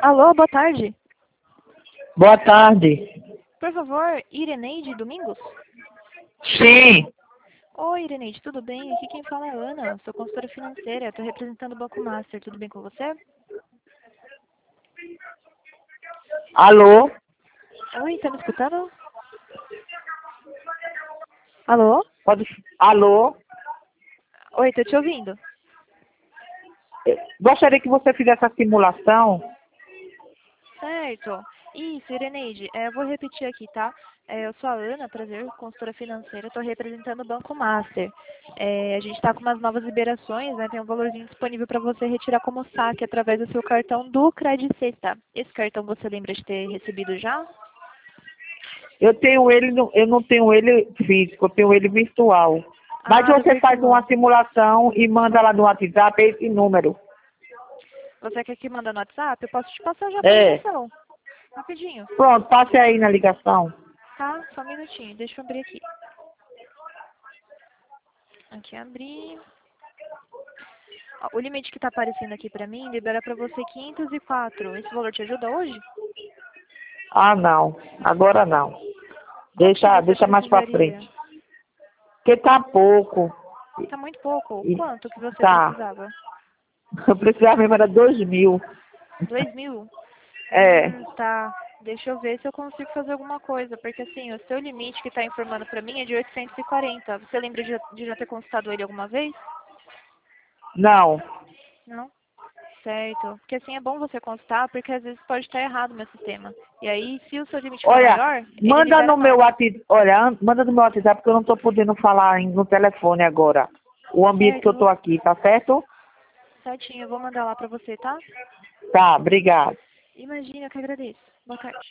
Alô, boa tarde. Boa tarde. Por favor, Ireneide Domingos? Sim. Oi, Ireneide, tudo bem? Aqui quem fala é a Ana, sou consultora financeira, estou representando o Banco Master, tudo bem com você? Alô? Oi, tá me escutando? Alô? Pode... Alô? Oi, tô te ouvindo. Gostaria que você fizesse a simulação. Certo. Isso, Ireneide, eu vou repetir aqui, tá? Eu sou a Ana, prazer, consultora financeira, estou representando o Banco Master. A gente está com umas novas liberações, né? Tem um valorzinho disponível para você retirar como saque através do seu cartão do Credit tá? Esse cartão você lembra de ter recebido já? Eu tenho ele, eu não tenho ele físico, eu tenho ele virtual. Mas Ah, do você faz uma virtual. simulação e manda lá no WhatsApp esse número. Você quer que manda no WhatsApp? Eu posso te passar já por É. ligação. Rapidinho. Pronto, passe aí na ligação. Tá? Só um minutinho. Deixa eu abrir aqui. Aqui abrir. Ó, o limite que tá aparecendo aqui pra mim libera pra você 504. Esse valor te ajuda hoje? Ah, não. Agora não. Quanto que você Deixa mais pra precisaria? frente. Porque tá pouco. Tá muito pouco. E Quanto que você tá. precisava? Eu precisava mesmo, era 2.000. 2.000? É. Tá. Deixa eu ver se eu consigo fazer alguma coisa. Porque assim, o seu limite que tá informando pra mim é de 840. Você lembra de já ter consultado ele alguma vez? Não. Não? Certo. Porque assim é bom você consultar, porque às vezes pode estar errado o meu sistema. E aí, se o seu limite for Olha, maior, ele manda libera no meu mais. WhatsApp, olha, manda no meu WhatsApp porque eu não estou podendo falar no telefone agora. O ambiente que Certo, eu estou aqui, tá certo? certinho. Eu vou mandar lá pra você, tá? Tá, obrigado. Imagina, eu que agradeço. Boa tarde.